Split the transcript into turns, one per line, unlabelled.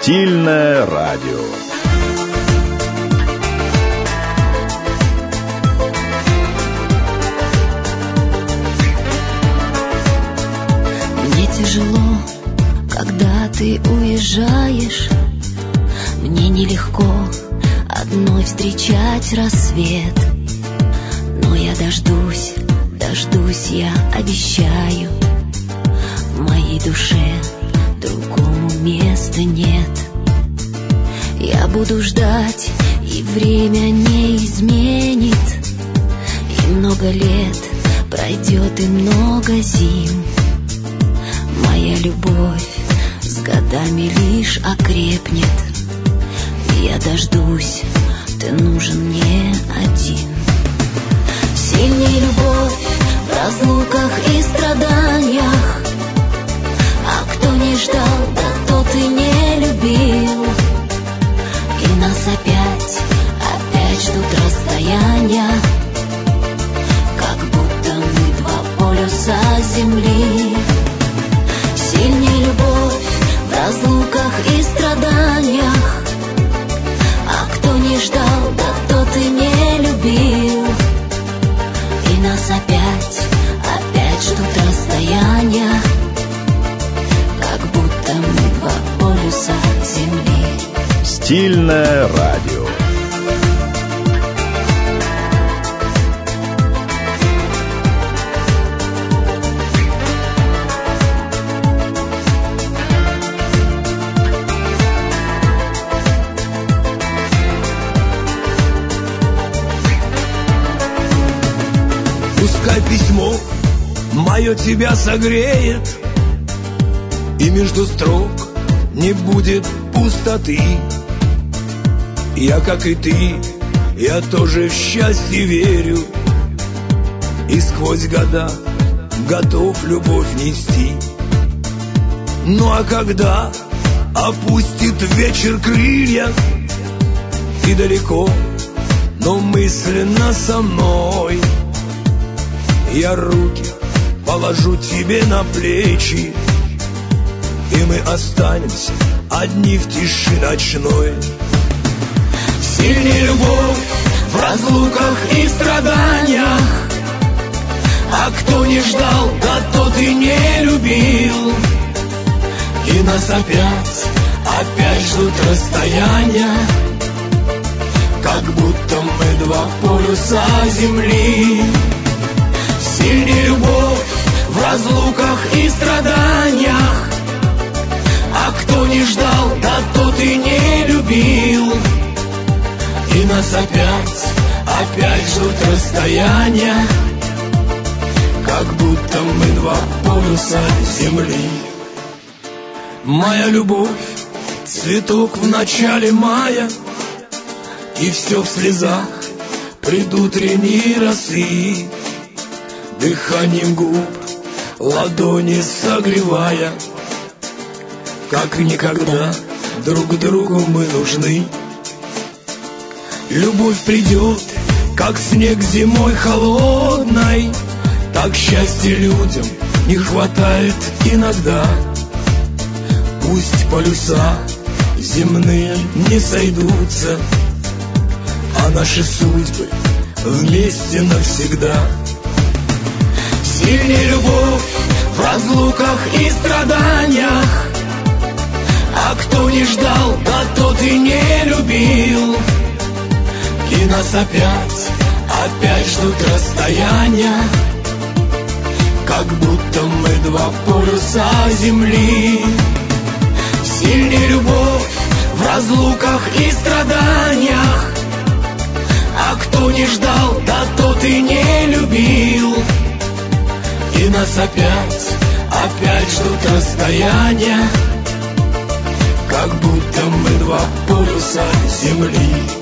Стильное радио.
Мне тяжело, когда ты уезжаешь. Мне нелегко одной встречать рассвет. Но я дождусь, я обещаю. В моей душе другому места нет. Я буду ждать, и время не изменит. И много лет пройдет, и много зим. Моя любовь с годами лишь окрепнет. Я дождусь, ты нужен мне один. Сильней любовь в разлуках и страданиях. А кто не ждал, да тот и не любил. И нас опять ждут расстояния, как будто мы два полюса земли. Сильней любовь в разлуках и страданиях. А кто не ждал, да тот и не любил. И нас опять ждут расстояния, как будто мы два полюса земли.
Стильное радио.
Пускай письмо мое тебя согреет, и между строк не будет пустоты. Я, как и ты, я тоже в счастье верю, и сквозь года готов любовь нести. Ну а когда опустит вечер крылья, ты далеко, но мысленно со мной, я руки положу тебе на плечи, и мы останемся одни в тиши ночной. Сильней любовь в разлуках и страданиях. А кто не ждал, да тот и не любил. И нас опять ждут расстояния, как будто мы два полюса земли. Сильней любовь в разлуках и страданиях. А кто не ждал, да тот и не любил. И нас опять ждут расстояния, как будто мы два полюса земли. Моя любовь, цветок в начале мая, и все в слезах предутренней росы. Дыханием губ ладони согревая, как никогда друг другу мы нужны. Любовь придет, как снег зимой холодной, так счастья людям не хватает иногда. Пусть полюса земные не сойдутся, а наши судьбы вместе навсегда. Сильней любовь в разлуках и страданиях. А кто не ждал, да тот и не любил. И нас опять ждут расстояния, как будто мы два полюса земли. Сильней любовь в разлуках и страданиях. А кто не ждал, да тот и не любил. И нас опять ждут расстояния, как будто мы два полюса земли.